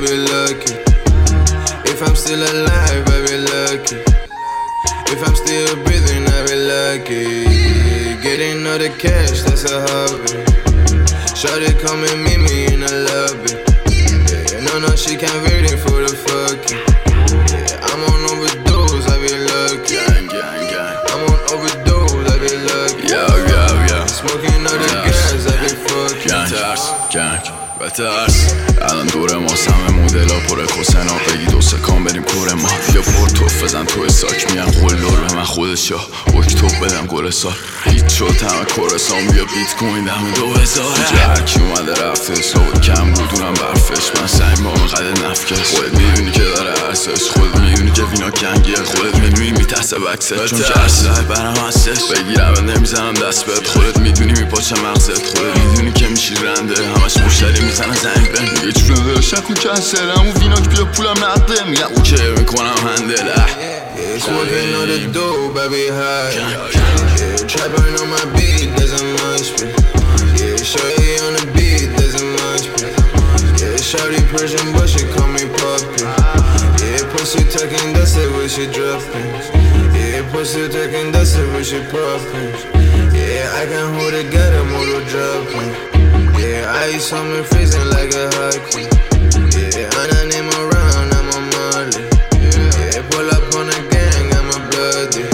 be lucky. If I'm still alive, I be lucky. If I'm still breathing, I be lucky. Getting all the cash, that's a hobby. Shawty come and meet me in the lobby. Yeah, no, she can't wait for the fucking. Yeah, I'm on overdose, I be lucky. I'm on overdose, I be lucky. Smoking all the gas, I be fucking. بترس الان دور ما همه مدلا پر کسنا بگی دو سکان بریم کور ما یا پر توف بزن تو ساک میان قلدر به من خودشا اکتوب بدم گل سار هیچ شد همه کورسان بیا بیت کوین دم 2000 هرکی اومده رفته صبح کم بودونم برفش من سعیم با قد نفکش خودت میدونی که داره عرصش خودت میدونی که وینا کنگیه خودت میدونی میترسه بکست چون که عرصه برم هستش بگیرم نمیزنم دست بهت خودت میدونی میپاچه مغزت خودت میدونی که میشی رنده همش مشتری میزنه زنگ به یه چون داشتن کنسرم و ویناک بیا پولم نقده میگم اوکی میکنم هندله Smoking on the dope, I be high. Yeah, trapping on my beat, there's a much bit. Yeah, shorty on the beat, there's a much bit. Yeah, shorty Persian, but she call me Poppy. Yeah, pussy tucking, that's it, where she dropping. Yeah, pussy tucking, that's it, where she popping. Yeah, I can hold it, got a motor dropping. Yeah, ice on me freezing like a hockey. Yeah, and I name around, I'm a Marley. Yeah, pull up on the gang, I'm a bloody.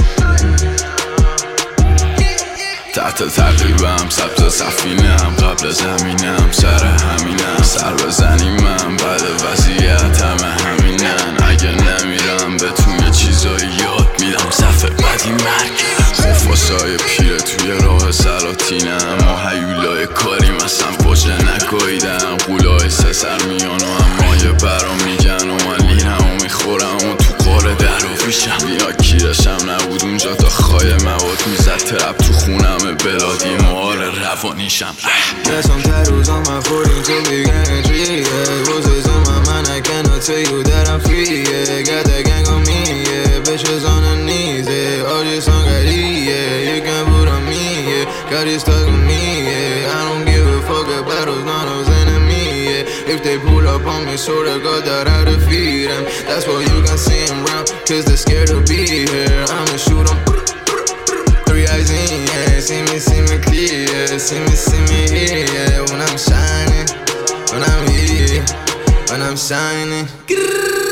تحت تقریبم ثبت سفینم قبل زمینم سر همینم سر بزنیم من بعد وضعیت همه همینن اگه نمیرم بهتون یه چیزایی یاد میدم صفحه بدی مرگ خفاسای پیره توی راه سلاطینم ما هیولای کاریم اصلا باشه نکاییدم قولای سه سر میان و اما یه برام میگن و من لیرم و میخورم و تو قاره در و پیشم وینا کیرشم نبود اونجا تا خواهی مواد میزد ترپ تو خونم بلادی مار روانیشم Some tattoos on my forehead to be gang yeah. Roses on my mind, I cannot tell you that I'm free, yeah. Got that gang on me, yeah. Bitches on her knees, yeah. All this on got yeah. You can put on me, yeah. Got it stuck on me, yeah. I don't give a fuck about those not those enemy, yeah. If they pull up on me, so to God that I defeat them. That's why you can see them round, cause they're scared to be here. I'ma shoot them. Three eyes in, yeah. See me clear, yeah. See me here, yeah. When I'm shining, when I'm here, when I'm shining.